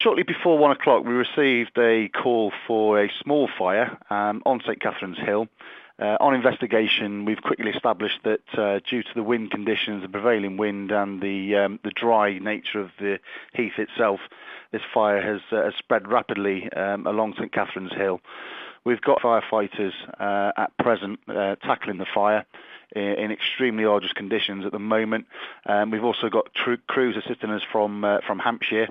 Shortly before 1 o'clock, we received a call for a small fire on St Catherine's Hill. On investigation, we've quickly established that due to the wind conditions, the prevailing wind and the dry nature of the heath itself, this fire has spread rapidly along St Catherine's Hill. We've got firefighters at present tackling the fire in extremely arduous conditions at the moment. We've also got crews assisting us from Hampshire,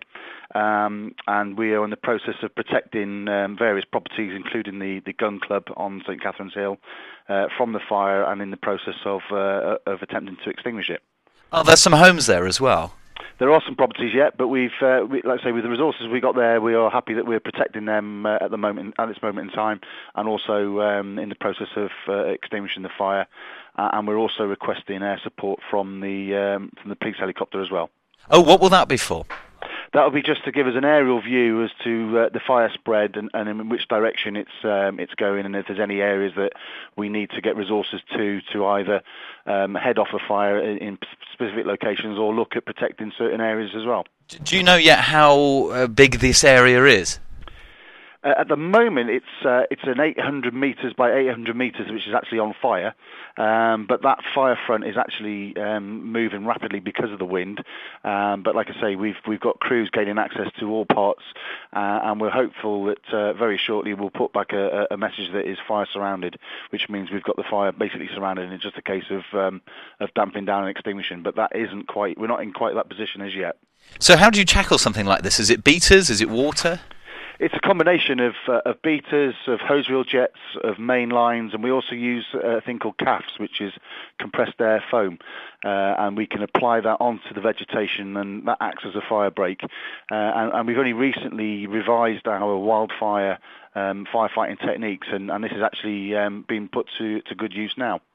and we are in the process of protecting various properties, including the gun club on St Catherine's Hill, from the fire, and in the process of attempting to extinguish it. Oh, there's some homes there as well. There are some properties yet, but like I say, with the resources we got there, we are happy that we're protecting them at this moment in time, and also in the process of extinguishing the fire. And we're also requesting air support from the police helicopter as well. Oh, what will that be for? That will be just to give us an aerial view as to the fire spread and in which direction it's going, and if there's any areas that we need to get resources to either head off a fire in specific locations or look at protecting certain areas as well. Do you know yet how big this area is? At the moment, it's an 800 metres by 800 metres, which is actually on fire. But that fire front is actually moving rapidly because of the wind. But like I say, we've got crews gaining access to all parts, and we're hopeful that very shortly we'll put back a message that is fire surrounded, which means we've got the fire basically surrounded, and it's just a case of damping down and extinguishing. But that isn't quite. We're not in quite that position as yet. So how do you tackle something like this? Is it beaters? Is it water? It's a combination of beaters, of hose reel jets, of main lines, and we also use a thing called CAFs, which is compressed air foam, and we can apply that onto the vegetation, and that acts as a fire break. And we've only recently revised our wildfire firefighting techniques, and this is actually being put to good use now.